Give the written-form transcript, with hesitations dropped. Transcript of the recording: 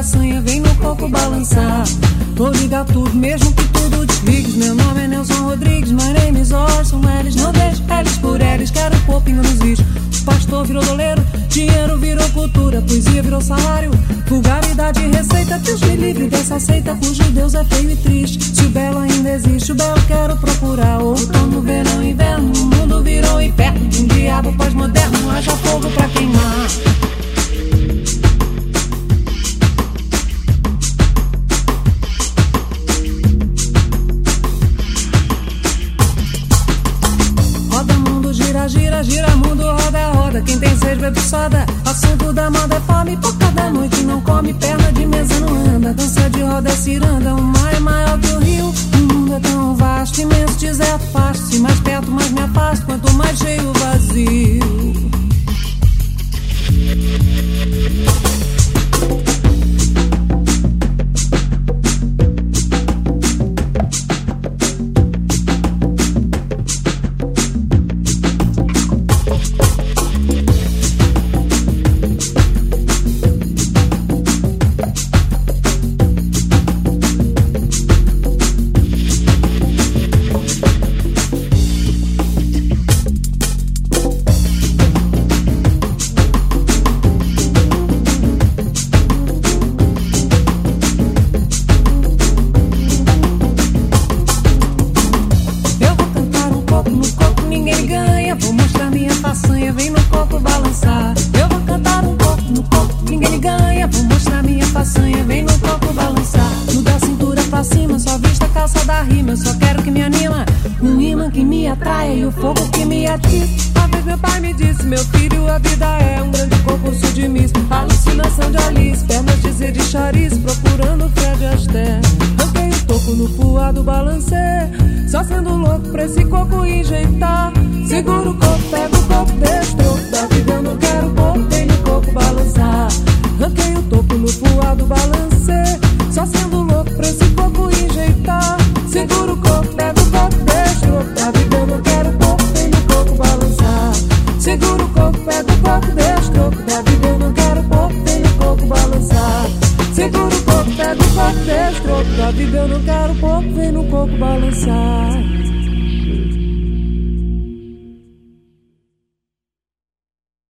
façanha, vem no coco balançar. Vou ligar tudo, mesmo que tudo desligues. Meu nome é Nelson Rodrigues, my name is Orson Welles. Não deixe L's por L's, quero pôr pinga nos is. O pastor virou doleiro, dinheiro virou cultura, poesia virou salário, vulgaridade e receita. Deus me livre dessa seita cujo Deus é feio e triste. Se o belo ainda existe, o belo quero procurar. Outono, verão, inverno, o mundo virou inferno. Um diabo pós-moderno, haja fogo pra queimar. Gira, gira, mundo, roda, roda. Quem tem sede bebe soda. Assunto da moda é fome, boca da noite não come. Perna de mesa não anda, dança de roda é ciranda. O mar é maior que o rio, o mundo é tão vasto, imenso deserto, faço-se mais perto, mais me afasto. Quanto mais cheio o vazio. E o fogo que me atiça. Uma vez meu pai me disse: meu filho, a vida é um grande concurso de miss. Alucinação de Alice, pernas de Zé de Charice, procurando Fred Astaire. Ranquei o toco no voado, balancei, só sendo louco pra esse coco enjeitar. Segura o coco, pega o coco, deixa o troco da vida, eu não quero coco, vem no coco balançar. Ranquei o toco no voado, balancei, só sendo louco pra esse coco enjeitar. Segura o coco, pega o coco, deixa o troco da vida, eu não quero coco, vem no coco balançar. Segura o coco, pega o coco, deixa o troco da vida, eu não quero coco, vem no coco balançar. Segura o coco, pega o coco, deixa o troco da vida, eu não quero coco, vem no coco balançar.